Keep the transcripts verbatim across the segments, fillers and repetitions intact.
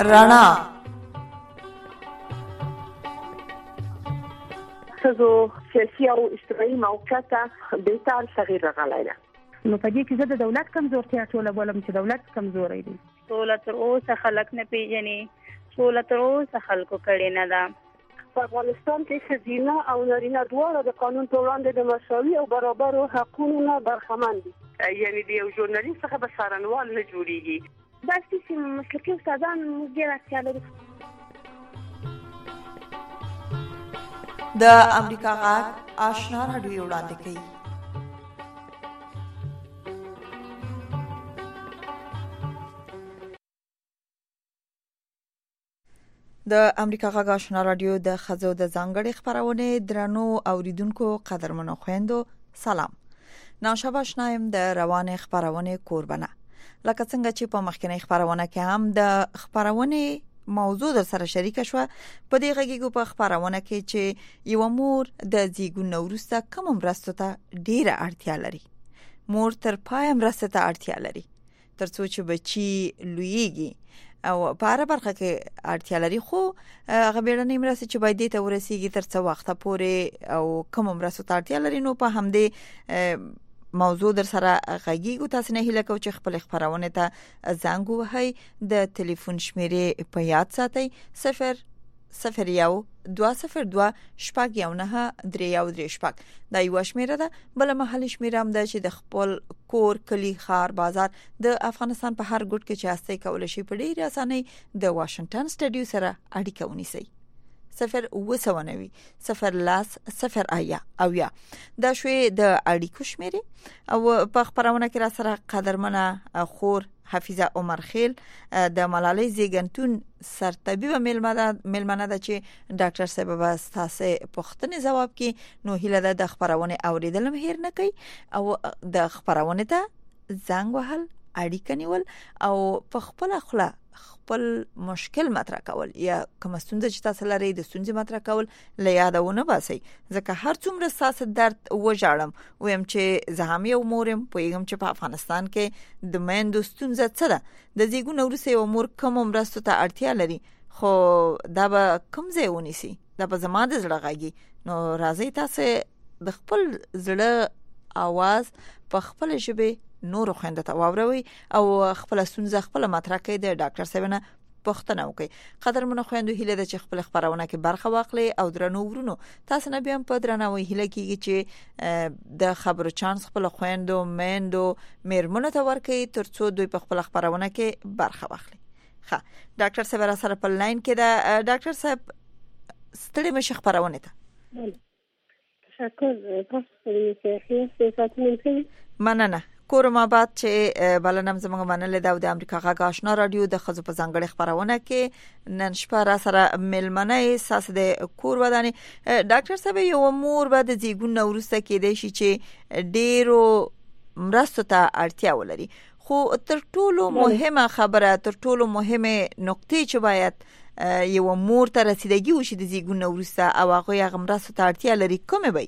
رڼا ښځو سیاسي او اجتماعي موقعیت بهتر تغییر راغلی دی. نو په دې کې زه د دولت کمزورتیا ټوله بولم چې دولت کمزوری دی. سوله تر اوسه خلک نه پیژني، سوله تر اوسه خلکو کړې نه ده. په افغانستان کې ښځینه او نارینه دواړه د قانون په وړاندې د مساوي او برابرو حقونو نه برخمن دي. یعنې د یو ژورنالیست څخه به څارنوال نه جوړېږي. داسې چې مسلکي استادان موږ ډېر اړتیا لرو. د امریکا غږ آشنا راډیو وړاندې کوي. د امریکا غږ آشنا راډیو د خزو د ځانګړي خبرونه درنو اوریدونکو قدرمنو خويندو سلام. ناشابه شنایم د روانه خبرونه قربانه. لکه څنګه چې په مخکنی خبرونه کې هم د خبرونه موضوع در سره شریک شو، په دې غږیګو په خبرونه کې چې یو مور د زیګون وروسته کوم مرسته ته ډیره اړتیا لري. مور تر پای مرسته ته اړتیا لري ترڅو چې بچي لویږي او په هر برخه کې اړتیا لري، خو هغه بیړنۍ مرسته چې باید ته ورسیږي تر څو وخت پورې او کوم مرسته ته اړتیا لري. نو په همدې موضوع در سره غږیږو. تاسو نه هیله کوم چې خپل خبرونه ته زنګ وهئ. د ټلیفون شمیرې په یاد ساتئ: صفر صفر یو دو صفر دو شپږ یو نه درې یو درې شپږ. دا یو شمیره ده. بل محلي شمیره هم ده چې د خپل کور، کلی، خار، بازار د افغانستان په هر ګوټ کې چې هستئ کولای شئ په ډیره اسانۍ د واشنگټن سټډیو سره اړیکه ونیسئ. صفر وسونوي صفر لاس صفر آیا او یا دا شوي د اړیکو شمیره. او په خبرونه کې را سره قدرمنه خور حفیظه عمر خیل د ملالۍ زیګنتون سرطبیب ملمنه ده چې ډاکټر صاحب به تاسو پوښتنې ځواب کوي. نو هیله ده د خبرونه اوریدل مهیر نه کوي او د خبرونه ته زنګ وهل، اړیکه نیول او په خپل خپل خپل مشکل مطرح کول یا کوم ستونزه چې تاسو لرئ د ستونزې مطرح کول له یادونه باسي. ځکه هر څومره تاسو درد وژاړم ويم چې زه هم یو مورم پوهیږم چې په افغانستان کې د مېندو ستونزه څه ده. د زیګون وروسته یو مور کوم مرسته ته اړتیا لري، خو دا به کوم ځای ونیسي؟ دا به زما د زړه غږی. نو راځي تاسو د خپل زړه आवाज په خپل ژبه نور خوينده ته واوروي او خپل ستونزه خپل مطرح کوي. د ډاکټر صاحب نه پوښتنه وکړي. قدرمنو خويندو هیله ده چې خپل خبرونه کې برخه واخلي او درنو ورونو تاسو نه بیا په درناوي هیله کیږي چې د خبرو چانس خپل خويندو مېندو مېرمنو ته ورکړي ترڅو دوی په خپل خبرونه کې برخه واخلي. ښه ډاکټر صاحب را سره په لاین کې ده. ډاکټر صاحب ستړي مشه خبرونه ته تشکر. تاسو ته خیر مننه. کورم آباد چې بلنم زموږ منل دا د امریکا غږ آشنا رادیو د خزو په ځانګړي خبرونه کې نن شپه را سره ملمنه اساس د کور ودانې. ډاکټر صاحب یو مور به د زیګون وروسته کېدې شي چې ډېرو مرستو ته اړتیا ولري، خو تر ټولو مهمه خبره تر ټولو مهمه نقطې چې باید یو مور ته رسیدګي وشي د زیګون وروسته او هغه یې مرستو ته اړتیا لري کومه وي؟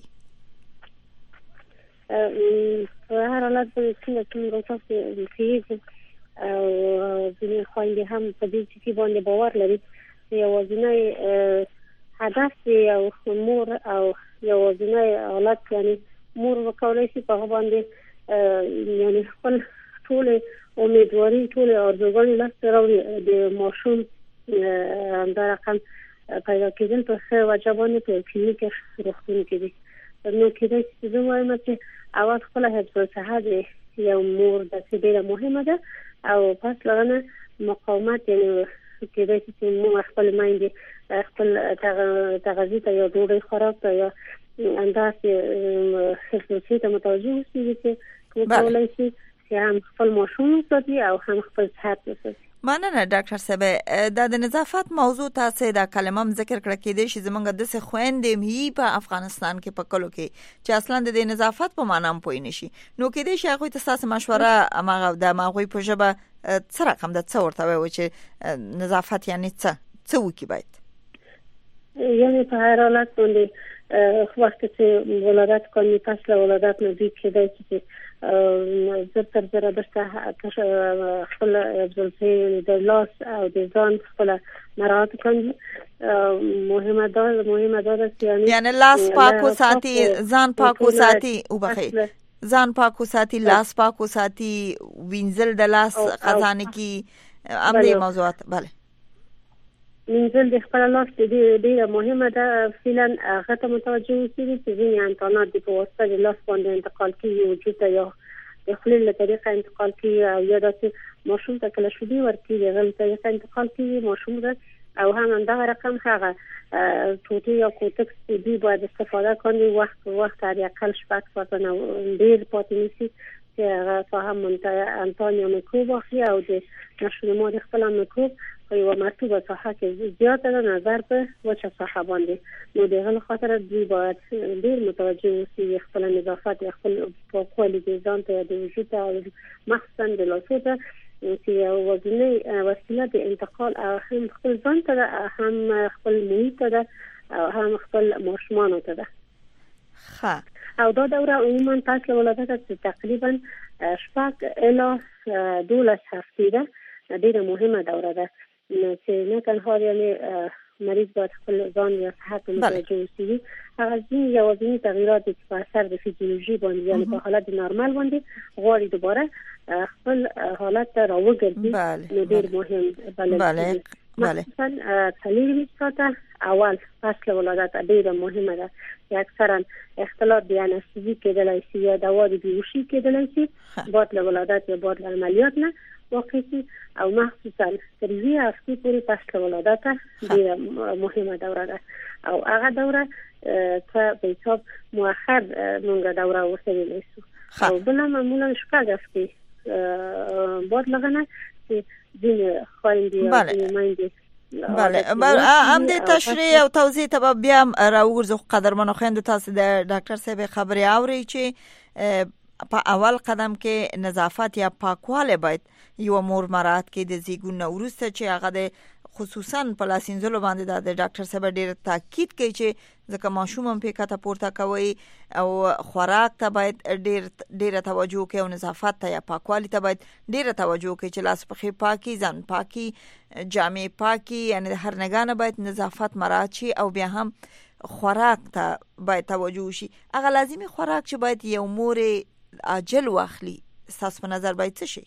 په هر حالت کې چې کوم تاسو کېږي او د خويندې هم په دې چې باندې باور لري یو ځنای هدف او مور او یو ځنای حالت یعنی مور وکولای شي په باندې یعنی خپل ټول امیدواري ټول ارزوګان لاسته راوړي د ماشوم دا رقم پیدا کېدل په څه وجبانه په کلینیک روغتون کې دي. نو کېدای چې زه وایم چې اول خپل حفظ صحت یو مور د څه ډیره مهمه ده او پس لغنه مقاومت یعنی کېدای چې مور خپل مایندې خپل تغذیه ته یا ډوډۍ خوراک ته یا اندازې خصوصي ته متوجه اوسي چې کولای شي چې هم خپل ماشوم ساتي او هم خپل صحت وساتي. مننه ډاکټر صاحب. د نظافت موضوع تاسو دا کلمه ذکر کړه کې دي چې زمونږ د څه خويندې مې په افغانستان کې پکلو کې چې اصلا د نظافت په معنا هم پوي نشي. نو کې دي چې هغه تاسو مشوره امغه د ماغوي په ژبه څه رقم د څه ورته وي چې نظافت یعنی څه څه وکي باید یعنی په هر حالت باندې وخت چې ولادت کوي پس له ولادت نه دوی کېدای چې زر تر زر درته خپل ابزلفي د لاس او د ځان خپل مراعات کوي. مهمه ده مهمه ده چې یعنی لاس پاکو ساتي، ځان پاکو ساتي او بخیر ځان پاکو ساتي، لاس پاکو ساتي، وینځل د لاس خزانه کی ام دې موضوعات. بله منزل د خپل لاس دې ډیره مهمه ده. فعلا هغه ته متوجه اوسئ چې ځینې انتانات د په واسطه د لاس باندې انتقال کیږي وجود ته یا د خولې له طریقه انتقال کیږي او یا داسې ماشوم ته کله شودي ورکیږي هغه طریقه انتقال کیږي ماشوم ده او هم دغه رقم هغه توتی یا کوتکس دی باید استفاده کنی وقت وقت هر اقل شپږ ساعته نه ډیر پاتې نشي چې هغه فهم انتان یا میکروب اخلي او د نشونما د خپل میکروب په یو مرتبه ساحه کې زیاته ده نظر په وچه ساحه باندې. نو دغه خاطر دوی باید ډیر متوجه اوسي خپل نظافت خپل پاکوالی د ځان ته د وجود او مخصوصا د لاسو ته چې وزنه وسیله د انتقال هم خپل ځان ته هم خپل محیط ته او هم خپل ماشومان ته ده. ښه او دا دوره عموما پس له ولادت تقریبا شپږ الی دولس هفته ده. ډیره مهمه دوره ده چې نه تنها یعنی مریض باید خپل ځان یا صحت متوجه اوسي. هغه ځینې یوازینی تغییرات چې په اثر د فیزیولوژي باندې یعنی په حالت نورمال باندې غواړي دوباره خپل حالت ته راوګرځي. نو ډیر مهم بله بله بله مثلا څلور ساعته اول پس له ولادت ډیره مهمه ده. اکثرا اختلاط د انستزی کېدلای شي یا دوا د بیهوشي کېدلای شي بعد له ولادت یا بعد له عملیات نه واقع شي او مخصوصا تر یوې هفتې پورې پس له ولادت ډیره مهمه دوره ده او هغه دوره ته په حساب مؤخر مونږ دوره وسویلی شو او بله معمولا شپږ هفتې بعد لغه نه چې ځینې خویندې او ځینې میندې بله هم د تشریح او توضیح ته بیا راوګرځو. قدرمنو خویندو تاسو د ډاکټر صاحب خبرې اورئ چې په اول قدم کې نظافت یا پاکواله باید یو مور مراعات کې د زیږون وروسته چې هغه د خصوصا په لاسینځلو باندې د ډاکټر صاحب ډیر تاکید کوي چې ځکه ماشوم هم په کته پورته کوي او خوراک ته باید ډیر ډیر توجه کوي او نظافت ته یا پاکوالی ته باید ډیر توجه کوي چې لاس پخې پاکي ځان پاکي جامې پاکي یعنی هر نگانه باید نظافت مراعات شي او بیا هم خوراک ته باید توجه شي. هغه لازمي خوراک چې باید یو مور عاجل واخلي تاسو په نظر باید څه شي؟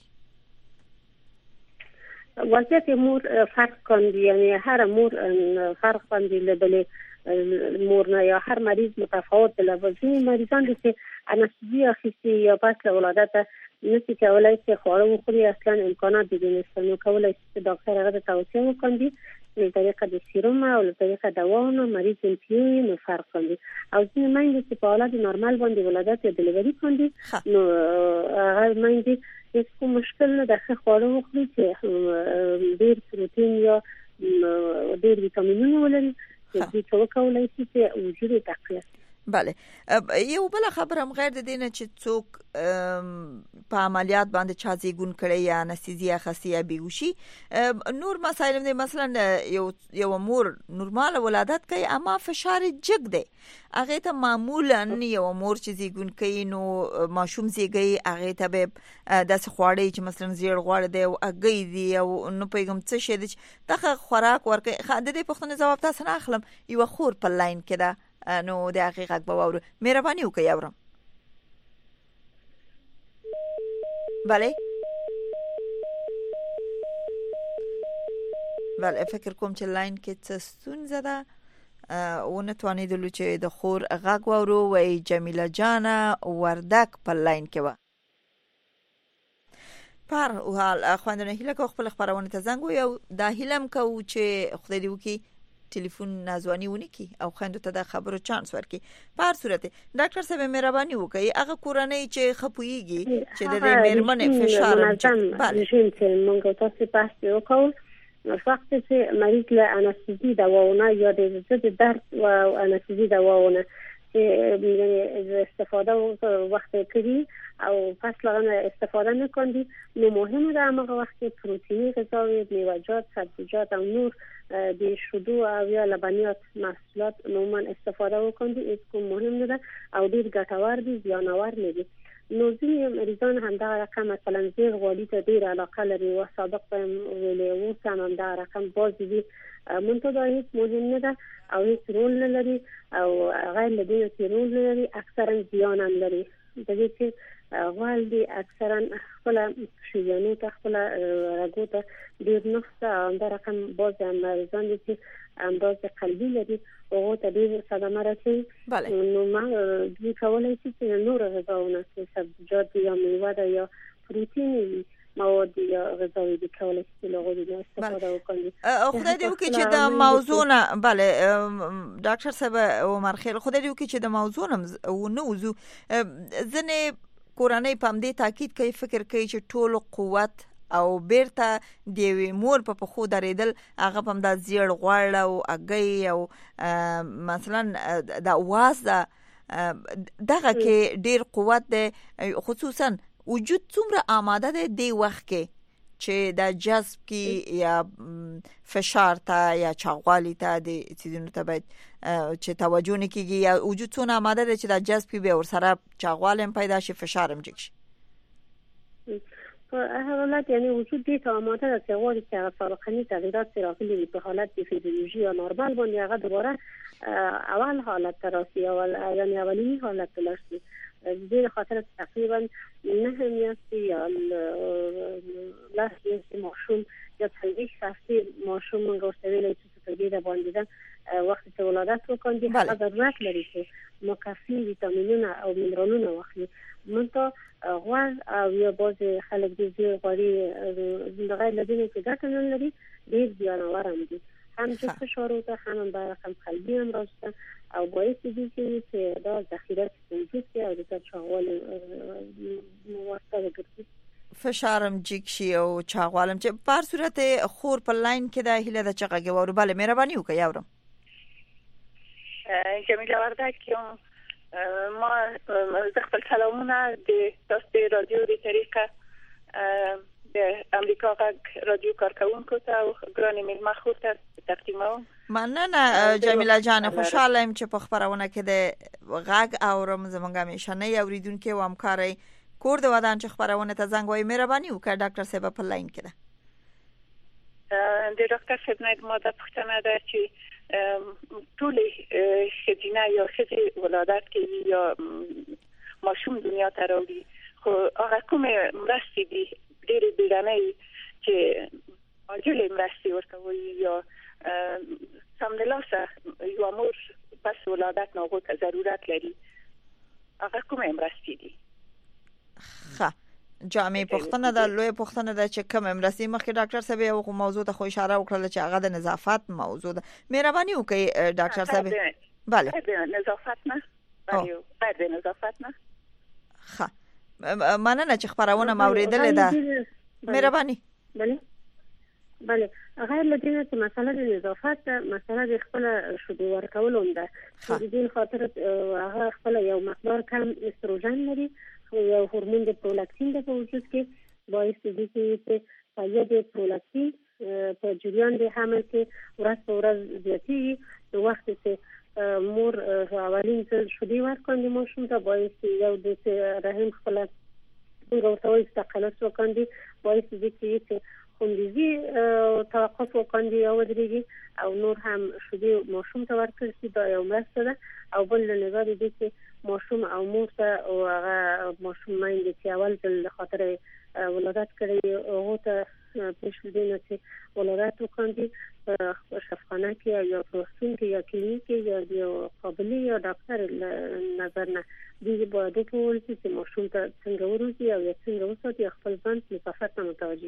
وضعیت مور فرق کوي یعنی هر مور فرق کوي له مور نه یا هر مریض متفاوت دی. لوازم مریضان دي چې انستزی اخیستي یا پس له ولادت نشي کولای چې خواړه وخوري اصلا امکانات دي نشي کولای چې ډاکټر هغه توصیه وکړي له طریقه د سیروم او له طریقه دواونو مریض انتیوي نو فرق کوي او ځینې میندې چې په حالت نورمال باندې ولادت یا ډلیوري کوي نو هغه میندې هیڅ کوم مشکل نه ده خواړه وخوري چې ډیر پروتین یا ډیر ویټامینونه ولري چې څه وکولای شي چې وجود تقویت. بله یو بل خبره هم غیر د دینه چې څوک په عملیات باندې چا زیږون کړي یا انستزیا خاصی یا بیهوشي نور مسائل دي. مثلا یو یو مور نورمال ولادت کوي اما فشار جګ دی هغه ته معمولا یو مور چې زیږون کوي نو ماشوم زیږي هغه ته به د خوړې چې مثلا زیړ غوړ دی او اګي دی او نو پیغام څه شي دی دغه خوراک ورکه د دې پښتنه جواب تاسو نه اخلم. یو خور په لاین کې ده نو د حقیقت باور مهرباني وکړئ اورم. بله بله فکر کوم چې لاین کې څه ستونزه ده او نه توانیدلو چې د خور غږ واورو. وای جمیله جان وردک په لاین کې و. پر او حال خواندنه هیله کو خپل خبرونه ته زنګ یو دا هیلم کو چې خدای دې وکي ټلیفون نازوانی ونی کی او خويندو ته د خبرو چانس ورکي. په هر صورت ډاکټر صاحب مهرباني وکړئ هغه کورنۍ چې خپويږي چې د میرمنې فشار بله چې موږ تاسو پاسه وکړو وخت چې مریض له انستزی دواونه یا د ضد درد او انستزی دواونه چې استفاده وخت کوي او پس لغنه استفاده نکندی، نو مهمه در همه وقت پروتئینی غذایی، میوه‌جات، سبزیجات او نور د شودو او یا لبنیات محصولات عموما استفاده وکندی. این کوم مهم ده او ډیر ګټور دي، زیانور نه دي. نو ځینې مریضان هم دا رقم مثلا زیر غوړي ته ډیر علاقه لري او سابق په ویلې وو هم دا رقم باز دي، منتها هیڅ مهم نه ده او هیڅ رول نه لري او غیر له دې رول نه لري، اکثرا زیان هم لري. د دې چې غوړ دي اکثرا خپل شیانو ته خپل راګو ته ډیر نقص او دا رقم باز هم مریضان دي چې انداز قلبي لري او ته ډیر صدمه راځي. نو ما دوی کولای شي چې نور غذاونه سبزیجات یا میوه یا پروتئین مواد یا غذایی دی کولای شي له غوړي استفاده وکړي. خدای دې وکړي چې د موضوع نه بله ډاکټر صاحب عمر خیل خدای دې وکړي چې د موضوع نه وځو. ځنې کورنۍ په دې تاکید کوي فکر کوي چې ټول قوت او بیرته د مور په پخو درېدل هغه په د زیړ غوړ او اګي او مثلا د واز دغه کې ډیر قوت دی، خصوصا وجود څومره آماده دی د وخت کې چې د جذب کې یا فشار ته یا چاغوالی ته د سیدونو ته باید چې توجه نه کیږي یا وجود څونه آماده دی چې د جذب کې به ور سره چاغوالی هم پیدا شي، فشار هم جګ شي. په هر حالت یعنی وجود دې ته آماده ده چې غواړي چې هغه فارقني تغییرات راغلي په حالت د فیزیولوژي یا نورمال باندې هغه دوباره اول حالت ته راسي او یعنی اولینی حالت ته راسي. دې خاطر تقریبا نه میاشتې یا لاس یې ماشوم یا څلوېښت هفتې ماشوم موږ ورته ویلی چې په دې باندې ده وخت چې ولادت وکړي هغه ضرورت لري چې مکافي ویټامینونه او منرالونه واخلي. منتها غوړ او یا بعضې خلک د زیړ غوړي غیر له دې چې ګټه نه لري ډېر زیانور هم دي، هم د فشار ته هم د رقم قلبي هم راځي او باعث دي چې دا ذخیره وجود کې او د چاغوالي موثر ګرځي، فشار هم جګ شي او چاغوال هم چې په هر صورت خور په لاین کې د هیله د چغه ګورو. بله مهرباني وکړئ یاورم. جمیله وردک یم. ما زه خپل سلامونه د تاسو رادیو د طریقه د امریکا غږ رادیو کارکونکو ته او ګرانې مېلمه خور ته تقدیموم. مننه جمیله جان، خوشحاله یم چې په خپرونه کې د غږ اورم. زموږ همیشنۍ اوریدونکي او همکارۍ کور د ودان چې خپرونه ته زنګ وایي. مهرباني وکړه ډاکټر صاحب په لاین کې ده. د ډاکټر صاحب نه ما د پوښتنه ده چې ټول ښځینه یا ښځې ولادت کوي یا ماشوم دنیا ته راوړي، خو هغه کومې مرستې دي ډېرې بیړنۍ چې عاجلې مرستې ورکوي یا سمدلاسه یوه مور پس ولادت نه هغو ته ضرورت لري، هغه کومې مرستې دي؟ ښه جامع پښتنه د لوی پښتنه د چې کوم مرستې مخکې ډاکټر صاحب یو موضوع ته خو اشاره وکړه چې هغه د نظافت موضوع ده. مهرباني وکړئ ډاکټر صاحب. بله د نظافت نه بله بعد د نظافت نه. ښه مننه چې خبرونه موریدل ده. مهرباني. بله بله غیر له دې چې مسله د نظافت مسله د خپل شودې ورکول هم ده. د دې خاطر هغه خپل یو مقدار کم استروژن لري، یو هورمون د پرولاکتین د په وجود کې باعث دي چې فعالیت د پرولاکتین په جریان د حمل کې ورځ په ورځ زیاتېږي. د وخت چې مور اولین ځل شودې ورکوي ماشوم ته باعث یو د رحم خپل څنګه ورته وایي تقلص وکړي، باعث دي چې خوندزي توقف وکړي او ودرېږي او نور هم شودې ماشوم ته ورکړي چې دا یو مرسته ده. او بل له نظر دي چې ماشوم او مور ته او هغه ماشوم مایند چې اول ځل خاطر ولادت کړي هغه ته پېښ دي نه چې ولادت وکړي په شفاخانه کې یا پروستین کې یا کلینیک کې یا یو قابلیت یا ډاکټر نظر نه دي باید ټول چې ماشوم ته څنګه ورسي او څنګه وساتي خپل ځان په صفات متوجي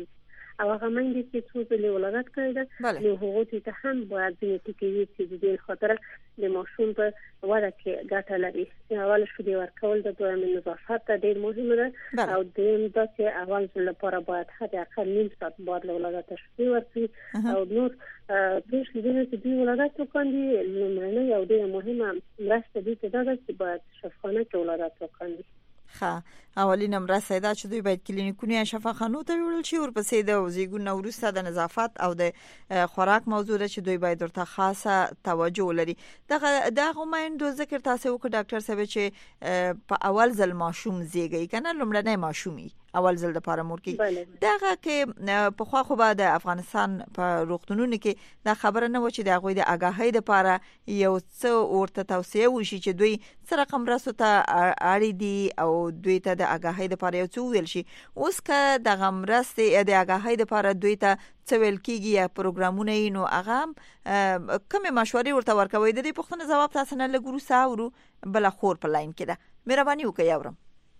او هغه مېندې چې څو ځلې ولادت کړې ده نو هغه ته هم باید ځینې ټکي چې د دې خاطر د ماشوم په وده کې ګټه لري. اول شوډي ورکول د دویم نظافت ډېر مهم ده او دویم دا چې اول ځل لپاره باید حد اقل نیم ساعت بعد له ولادت شوډي ورکړي او نور دې شوډي چې د ولادت وکړي لومړنۍ او ډېر مهمه مرسته دي چې دا چې باید شفاخانه کې ولادت وکړي. ښه اولینه مرسته دا چې دوی باید کلینیکونه یا شفاخانو ته وړل شي ورپسې د زیږون وروسته د نظافت او د خوراک موضوع ده چې دوی باید ورته خاصه توجه ولري. دغه دغه مېندو ذکر تاسو وکړ ډاکټر صاحب چې په اول ځل ماشوم زیږي کنه لومړنی ماشومي اول ځل د پاره مور کې دغه کې په خوا خو به د افغانستان په روغتونونو کې دا خبره نه و چې د هغه د آگاهۍ لپاره یو څه ورته توصیه وشي چې دوی سره کوم راسو ته اړې دي او دوی ته د آگاهۍ لپاره یو څه ویل شي. اوس که د غمرسته د آگاهۍ لپاره دوی ته څه ویل کیږي یا پروګرامونه یې نو هغه کومه مشورې ورته ورکوي. د دې پوښتنه جواب تاسو نه لګورو ساورو بل خور په لاین کې ده. مهرباني وکړئ اورم.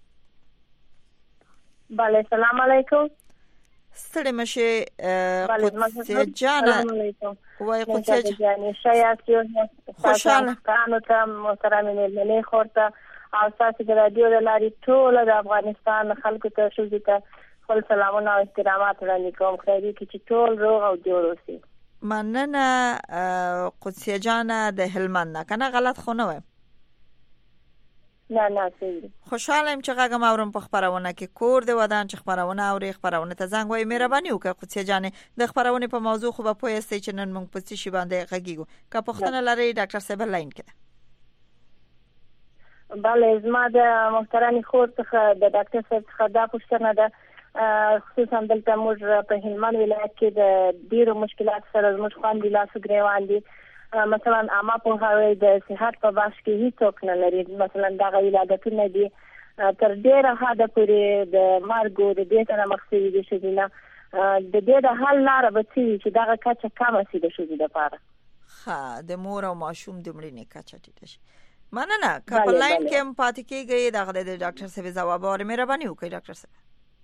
بله سلام علیکم. ستړي مشه قدسیه جانا وای قدسیه جانا شایعاتیو خوشاله کانو ته محترم ملي خورته او تاسو د رادیو د لارې ټول د افغانستان خلکو ته شوزي ته خپل سلامونه او احترامات وړاندې کوم. خیري کې چې ټول روغ او جوړ اوسئ. مننه قدسیه جانا د هلمند نه کنه غلط خو نه وایم. نه نه صحیح. خوشاله يم چې غاګم اورم په خبرونه کې کور دی ودان چې خبرونه اوري خبرونه ته زنګ وای. مهرباني وکړه قدسیه جان د خبرونه په موضوع خو به پوهیږئ چې نن موږ په څه شی باندې غږیږو. که پوښتنه لري ډاکټر صاحب لاین کې ده. بله زما د محترم خور څخه د ډاکټر صاحب څخه دا پوښتنه ده خصوصا دلته موږ په هلمند ولایت کې د ډیرو مشکلات سره زموږ خوندې لاس ګریوان دي. مثلا اما په هغه د صحت په بخش کې هیڅ نه لري. مثلا دا ولادتونه دي تر ډیره حد پورې د مرګ او د دې سره مخ شوي دي چې نه د دې د حل لاره به چې دا کچه کمه شي د شوزي لپاره. ها د مور او ماشوم د مړینې کچه ټیټه شي. مننه کپل لاین کې هم پاتې کېږي دا د ډاکټر صاحب جواب اور مهرباني وکړئ ډاکټر صاحب.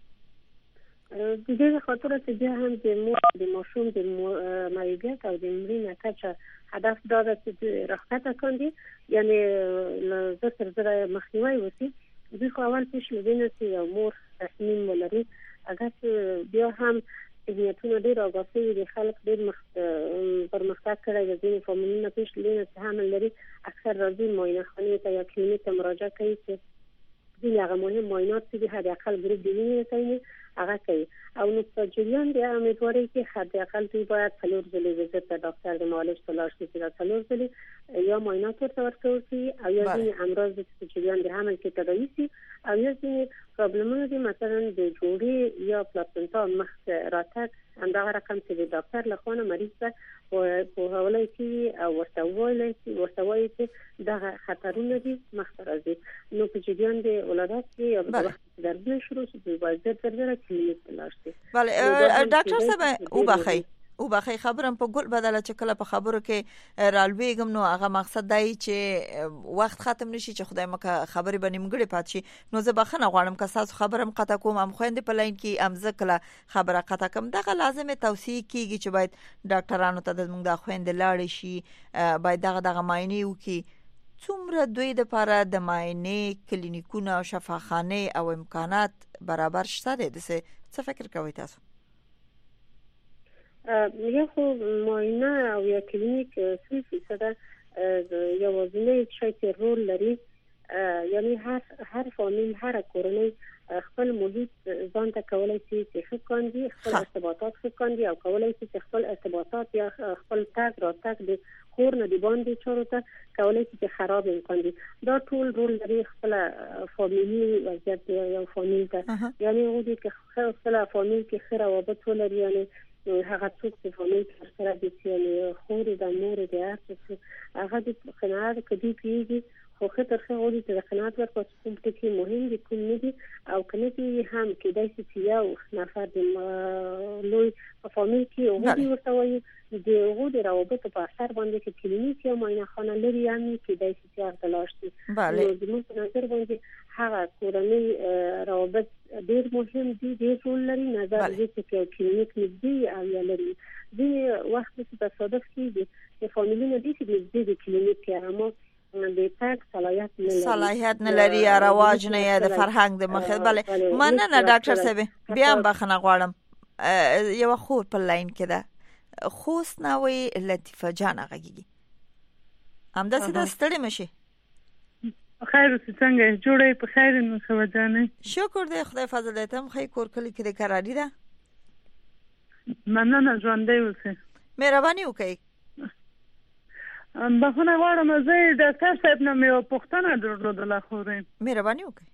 د دې خاطر چې بیا هم د مور د ماشوم د مریضیت او د مړینې کچه هدف دا ده چې راحته کاندي یعنی له زر زر مخنیوي وسی. دوی خو اول پیش لدینه چې یو مور تصمیم ولري اگر بیا هم نیتونه ډیر اوګاسي د خلک ډیر مخ پرمختګ کړی د دې فاملیونه پیش لدینه چې هم لري اکثر راځي معاینه خانه ته یا کلینیک ته مراجعه کوي چې دې هغه مهم معاینات چې د حد اقل ګروپ دی نه کوي هغه کوي او نو په جریان د امیدواري کې حد اقل دوی باید څلور ځلې وزت د ډاکټر د معالج ته لاړ شي چې څلور ځلې یا معاینات ورته ورکول شي او یا ځینې امراض د جریان د حمل کې تداوي شي او یا ځینې پرابلمونه دي مثلا د جوړې یا پلاسنتا مخ راتګ همدغه رقم چې د ډاکټر لخوا مریض ته په حواله کې او ورته وایي ورته وایي چې دغه خطرونه دي مخ راځي. نو په جریان د ولادت کې یا په وخت درځي شروع شي د وایي تر کلینیک لاړ شي. بله ډاکټر صاحب او بخیر او بخیر خبرم په ګل بدله چې کله په خبرو کې رالویګم نو هغه مقصد دی چې وخت ختم نشي چې خدای مکه خبرې به نیمګړې پات شي. نو زه بخنه غواړم که تاسو خبرم قطع کوم ام خويندې په لاین کې ام ځکه خبره قطع کوم دغه لازمه توصیه کیږي چې باید ډاکټرانو ته د موږ د خويندې لاړ شي باید دغه دغه معاینه وکي. څومره دوی د لپاره د معاینه کلینیکونه او شفاخانه او امکانات برابر شته دي څه فکر کوئ تاسو؟ یا خو معاینه او یا کلینیک څه فیصد یوازینی شی چې رول لري یعنی هر هر فامیل هر کورنۍ خپل محیط ځان ته کولای شي چې ښه کاندي خپل ارتباطات ښه کاندي او کولای شي چې خپل ارتباطات یا خپل تګ راتګ د کور نه دی باندې چارو ته کولای شي چې خراب کاندي. دا ټول رول لري خپل فامیلی وضعیت یا فامیل ته یعنی وګورئ چې خپل فامیل کې ښه روابط ولري یعنی هغه څوک چې فامیل سره د سیالي خوري د مور د هغه هغه د قناعت کدي پیږي خو خطر څه غوړي چې قناعت ورکړي کوم ټکی مهم دي کوم نه دي او کنه دي هم کې دای چې یو نفر د لوی فامیل کې وګړي ورته د هغه د روابط په اثر باندې کې کلینیک یا معاینه خانه لري یعنی کې دای چې هغه تلاش دي. نو د موږ په نظر باندې هغه کورنۍ روابط ډېر مهم دي، ډېر رول لري. نظر دې چې کلینیک نږدې او یا لري دې وخت چې تصادف کیږي چې فامیلونه دي چې نږدې د کلینیک کې اما د تاک صلاحیت نه لري صلاحیت نه لري یا رواج نه یا د فرهنګ د مخه. بله مننه ډاکټر صاحب، بیا هم بخښنه غواړم. یو خور په لاین کې ده، خوست ناوي لطیفه جان غږیږي. همداسې د ستړي مشي. خیر اوسې، څنګه جوړې؟ په خیر نو ښه وجانې. شکر دی خدای فضل دی. هم خی کور کلی کې د قراری ده. مننه، ژوندی اوسې. مهرباني وکړئ. بخښنه غواړم، زه ډاکټر صاحب نه مې یوه پوښتنه درلودله. خورې مهرباني وکړئ.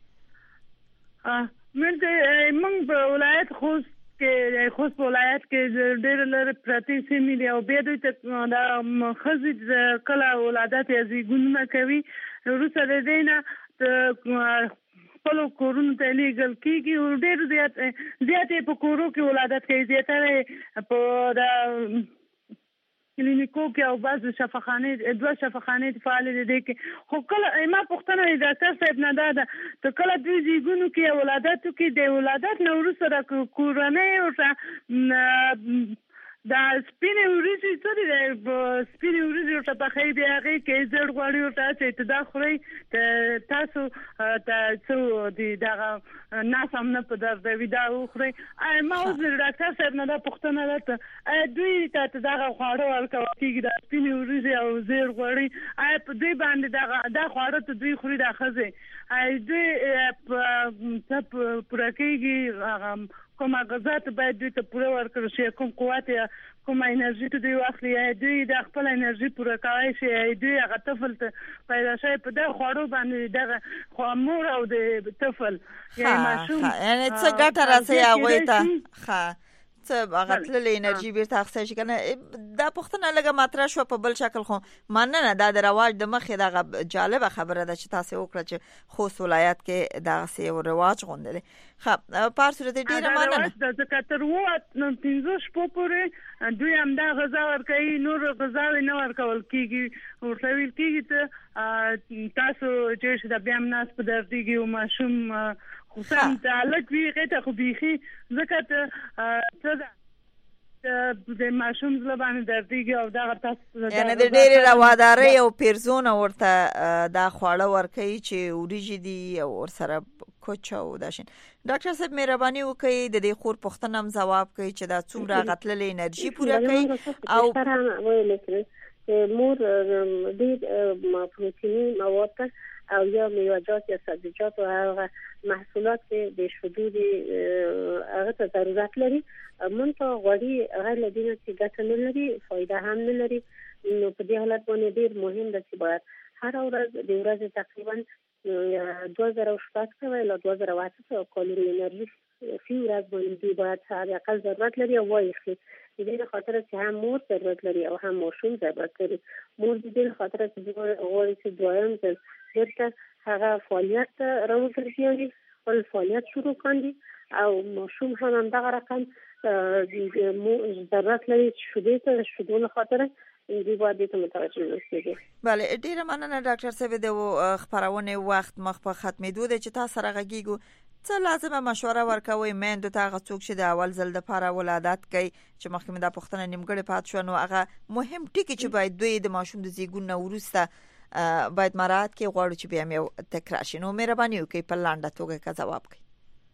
موږ په ولایت خوست کې خوست په ولایت کې ډېر لرې پرتې سیمې دي او بیا دوی ته د ښځې کله ولادت یا زیږونونه کوي، وروسته د دې نه خپلو کورونو ته لیږل کېږي او ډېر زیات زیات یې په کورو کې ولادت کوي، زیاتره په د کلینیکو کې او بعض شفاخانې دوه شفاخانې فعالې دي کې. خو کله ما پوښتنه د ډاکټر صاحب نه دا ده چې کله دوی زیږون کې یا ولادت کې د ولادت نه وروسته د کورنۍ ورته دا سپینې وریجې څه دي، سپینې وریجې ورته پخوي، بیا هغې کې زړ غوړي ورته اچوي، ته دا خورئ تاسو ته څه دي دغه نس هم نه په دردوي دا وخورئ. ما اوس د ډاکټر صاحب نه دا پوښتنه ده ته آیا دوی ته دغه خواړه ورکول کېږي د سپینې وریجې او زړ غوړي، آیا په دوی باندې دغه دا خواړه ته دوی خوري دا ښځې، آیا دوی څه پوره کېږي هغه کومه غذا ته باید دوی ته پوره ورکړل شي، کوم قوت یا کومه انرژي ته دوی واخلي، یا دوی د خپل انرژي پوره کولی شي، یا دوی هغه طفل ته پیدا شوی په دغه خوړو باندې دغه مور او د طفل یا ماشوم یعنې څه ګټه رسوي هغوی ته، ښه څه هغه تللې انرژي بیرته اخیستی شي که نه. دا پوښتنه لږه مطرح شوه په بل شکل، خو مننه دا د رواج د مخې دغه جالبه خبره ده چې تاسې وکړه چې خوست ولایت کې دغسې یو رواج غوندې دی. ښه په هر صورت ډېره مننه. ځکه تر اووه پنځه شپو پورې دوی همدا غذا ورکوي، نور غذاوې نه ورکول کېږي، ورته ویل کېږي ته تاسو چې د بیا هم نس په دردېږي او ماشوم خصوصا ته هلک وي هغې ته خو بیخي ځکه ته څه ده د ماشوم زړه باندې دردېږي او دغه تاسو یعنې د ډېرې روادارۍ او پیرزونه ورته دا خواړه ورکوي چې وریجې دي او ورسره کوچ او دا شین. ډاکټر صاحب مهرباني وکړئ د دې خور پوښتنه هم ځواب کوي چې دا څومره هغه تللې انرژي پوره کوي او مور ډېر پروتیني مواد او یا میوه‌جات یا سبزیجات او هغه محصولات چې د شیدو دي هغه ته ضرورت لري. منتها غوړي هغه له دې نه چې ګټه نه لري، فایده هم نه لري. نو په دې حالت باندې ډېر مهم ده چې باید هره ورځ د ورځې تقریبا دوه زره شپږ سوه الی دوه زره اته سوه کالوري انرژي فی ورځ باندې دوی باید حداقل ضرورت لري او وایخلي. د دې خاطر چې هم مور ضرورت لري او هم ماشوم ضرورت لري. مور د دې خاطر چې غواړي چې دویم ځل بیرته هغه فعالیت راوګرځي، خپل فعالیت شروع کړي او ماشوم هم همدغه رقم ضرورت لري چې شیدې ته د شیدو له خاطره دوی باید دې ته متوجه اوسېږي. بله ډېره مننه ډاکټر صاحب. د خپرونې وخت مخ په ختمېدو دی چې تاسو سره غږېږو. څه لازمه مشوره ورکوئ میندو ته هغه څوک چې د اول ځل دپاره ولادت کوي چې مخکې مې دا پوښتنه نیمګړې پاتې شوه، نو هغه مهم ټکي چې باید دوی د ماشوم د زیږون نه وروسته باید مراعات کړي غواړو چې بیا هم یو تکرار شي. نو مهرباني وکړئ په لنډه توګه که ځواب کړئ.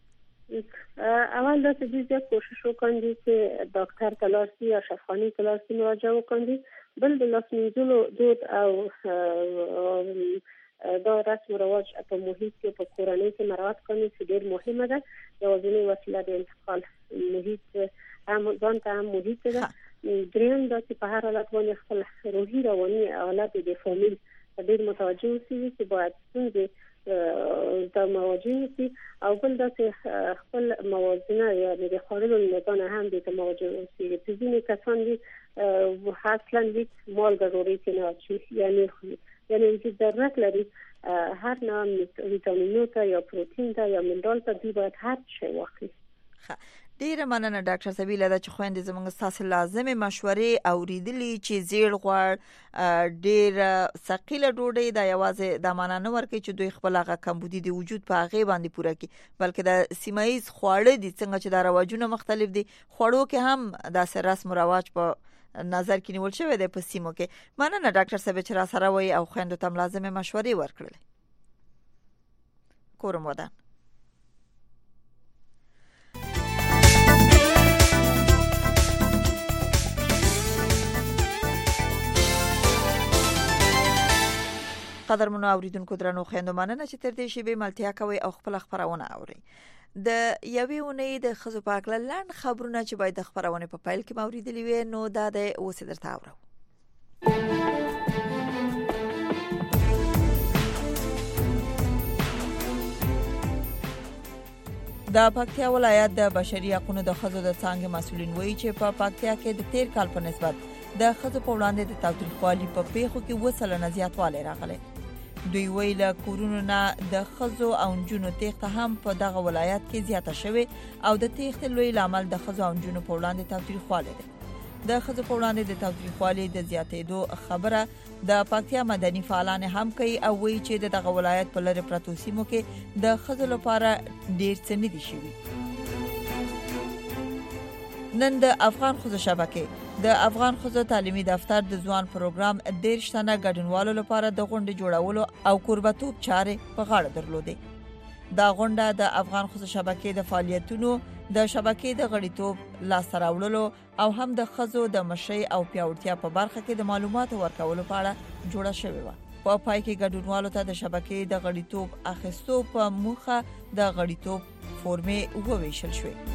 اول داسې دوی زیات کوشش وکړي چې ډاکټر ته لاړ شي یا شفاخانې ته لاړ شي مراجعه وکړي. بل د لاس مینځلو دود او دا رسم و رواج په محیط کې په کورنۍ کې مراعات کړي چې ډېر مهمه ده. یوازینۍ وسیله د انتقال محیط هم ځان ته هم محیط ده. دریم دا چې په هر حالت باندې خپل روحي رواني حالت د فامیل ډېر متوجه اوسي چې باید څنګه دا مواجه اوسي او بل دا چې خپل موازنه یعنې د خوړلو میزان هم دې ته مواجه اوسي. چې ځینې کسان دي اصلا هیڅ مالګه ډوډۍ کې نه اچوي، یعنې یعنی چې ضرورت لري هر نوع ویټامینو ته یا پروتین ته یا منرال ته دوی باید هر شی واخلي. ډیره مننه ډاکټر سبیله دا چې خويندې زموږ تاسو لازمه مشورې اوریدلې چې زیړ غوړ ډیر ثقيله ډوډۍ دا یوازې د معنا نه ورکې چې دوی خپل هغه کمبودي دی وجود په هغه باندې پوره کړي بلکې د سیمایي خواړه دي څنګه چې د رواجونه مختلف دي خوړو کې هم د سر رسم او رواج په نظر کې نیول شوی دی په سیمو کې مننه ډاکټر صاحب چې را سره وای او خويندو تم لازمه مشورې ورکړل کورم ودان قدرمنو اوریدونکو درنو خويندو مننه چې تر دې شی به ملتیا کوي او خپل خبرونه اوري د یوې اونۍ د خزو پاکله لاند خبرونه چې باید د خبرونه په پایل کې موریدلې وي نو دا د اوس درته اورو د پکتیا ولایت د بشري حقوقو د خزو د څنګه مسولین وایي چې په پکتیا کې د تیر کال په نسبت د خزو په وړاندې د تاوتریخوالي په پیښو کې وسله زیاتوالی راغلی دوی ویل کورونو نه د خزو او جنونو تخته هم په دغه ولایت کې زیاته شوه او د تخته لوی لامل د خزو او جنونو په وړاندې تاوتریخوالی دی د خزو په وړاندې د تاوتریخوالي د زیاتېدو خبره د پکتیا مدني فعالان هم کوي او وایي چې دغه ولایت په لری پروتو سیمو کې د خزو لپاره ډیر څه نه دي شوي نن د افغان خزو شبکه د افغان خزو تعلیمي دفتر د ځوان پروګرام د رښتنه ګډونوالو لپاره د غونډې جوړولو او قربتوب چارې په غاړه درلودې دا غونډه د افغان خزو شبکې د فعالیتونو د شبکې د غړیتوب لاس راوړلو او هم د خزو د مشي او پیاوړتیا په برخه کې د معلوماتو ورکولو په اړه جوړه شوې و په پای کې ګډونوالو ته د شبکې د غړیتوب اخیستو په موخه د غړیتوب فورمې وویشل شوې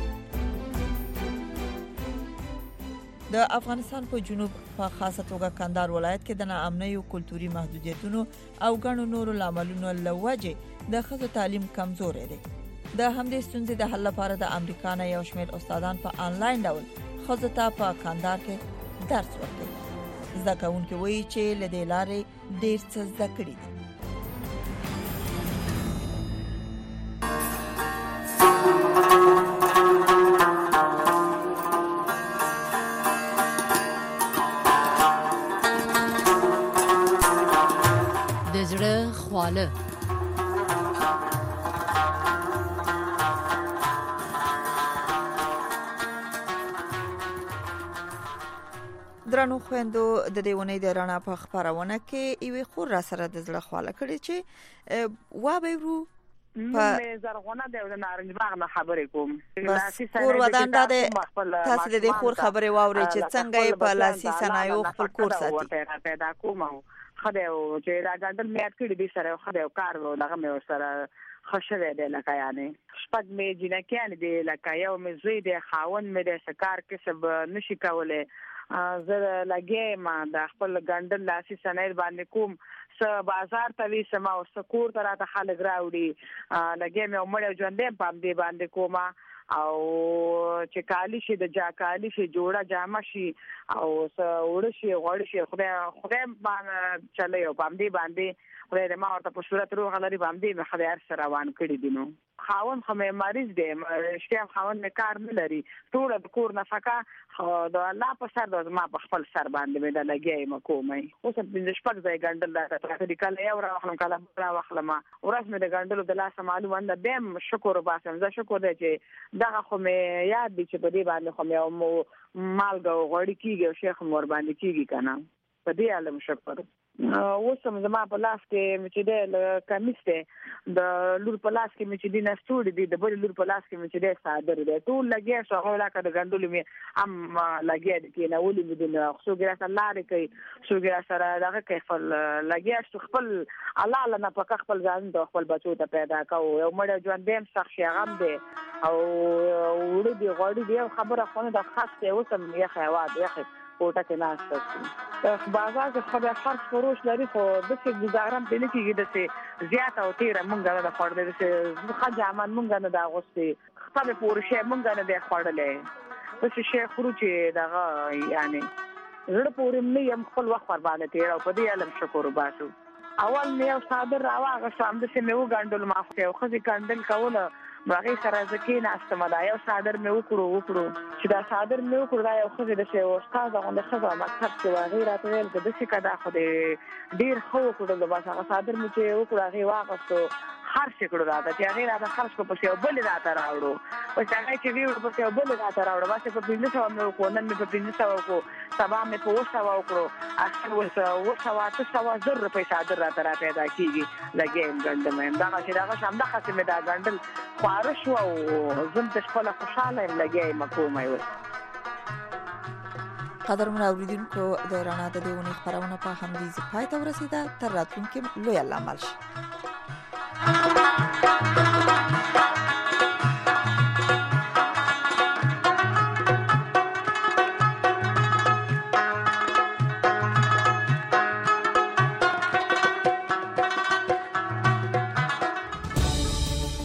د افغانستان په جنوب په خاصه توګه کندهار ولایت کې د ناامنۍ او کلتوري محدودیتونو او غنو نورو لاملونو لوجه د خزو تعلیم کمزورې دی د همدې ستونزې د حل لپاره د امریکا نه یو شمېر استادان په آنلاین ډول خزو ته په کندهار کې درس ورکوي زده کوونکي وایي چې له دې لارې ډېر څه زده کړي دي خواله درنو خويندو د دې ونې د رڼا په خبرونه کې یوې خور را سره د زړه خواله کړي چې وا به ورو په زرغونه د نارنج باغ نه خبرې کوم لاسي خور ودان د تاسو د دې خور خبرې واوري چې څنګه په لاسي صنایع خپل کور ساتي پیدا کوم خدای او چې دا ګندل میات کړي دي سره خدای او کار و دغه مې سره خوشاله دي لکه یعنی شپږ مې جنکیان دي لکه یو مې زوی دي خاون مې د سکار کسب نشي کوله زه لګې ما د خپل ګندل لاسي صنایع باندې کوم س بازار ته وی سما او سکور تر ته خلک راوړي لګې مې عمر ژوندې پام دي باندې کومه او چې کالی شي د جا کالی شي جوړه جامه شي او وړ شي غوړ شي خدای خدای باندې چلے او باندې باندې خدای ما ورته په صورت روغ لري باندې خدای سره روان کړی دي نو خاون خو مې مریض دی شته خاون مې کار نه لري ټول د کور نفقه د الله په سر د ما په خپل سر باندې مې د لګي مکومې اوس په شپږ ځای ګندل دا ته کله یو راخلم کله را واخلم ورځ مې د ګندلو د لاس معلومه ده بهم شکر وباسم زه شکر دی چې دغه خو مې یاد دي چې په دې باندې خو مې مالګه غوړی کیږي او شیخ مور باندې کیږي کنه په دې علم شکر اوسم زما په لاس کې مې د کمیس ته د لور په لاس کې مې د نستوړي دي د بل لور په لاس کې مې د صادر دي ټول لګي شو هغه لکه د غندلو مې ام لګي دي کې نو ولې مې د خو ګرا سره لارې کوي شو ګرا سره دغه کې خپل لګي خپل الله الله نه په خپل ځان د خپل بچو ته پیدا کوو یو مړ ژوند دیم سخت شغم دي او وړي دی غوړي دی خبره خونه د خاصه اوسم یې خیوات یې کوټه کې ناشته بازار کې خبره خرڅ فروش لري خو د څه گزارم دي نه کیږي د څه زیاته او تیره مونږه د خور د څه خجامن مونږه نه دا غوستي خپل پورشه مونږه نه دی خورلې څه شي خورو چې دغه یعنی زړه پورې مې يم خپل وخت برباد تیر او په دې علم شکر وباسو اول مې یو صادر راواغه سم د څه مې وګاندل ما خو خو ګاندل کوله هغه سره ځکه ناستم دا یو صادر مې وکړو وکړو چې دا صادر مې وکړو دا یو خو د شه استاد غونډه خزه مکتب کې واغې راته ویل د څه کدا خو ډیر خو وکړو د بس هغه صادر مې چې وکړو هغه واغستو خرڅ کړو راته چې هغه راته خرڅ کو په یو بل راته راوړو او څنګه چې ویل په یو بل راته راوړو واسه په پنځه سوه مې وکړو نن مې په پنځه سوه وکړو سبا مې په اووه سوه وکړو اخر وسه اووه سوه اته سوه زر روپۍ صادر راته را پیدا کیږي لګیم ګندم دا چې دا شم د خاصه مې دا ګندل خواره شو او زم ته خپل خوشاله لګیم کومه وي قدرمن اوریدونکو د رڼا د دیونه خبرونه په همدې ځای ته ورسیده تر راتلونکي لوی الله مل شي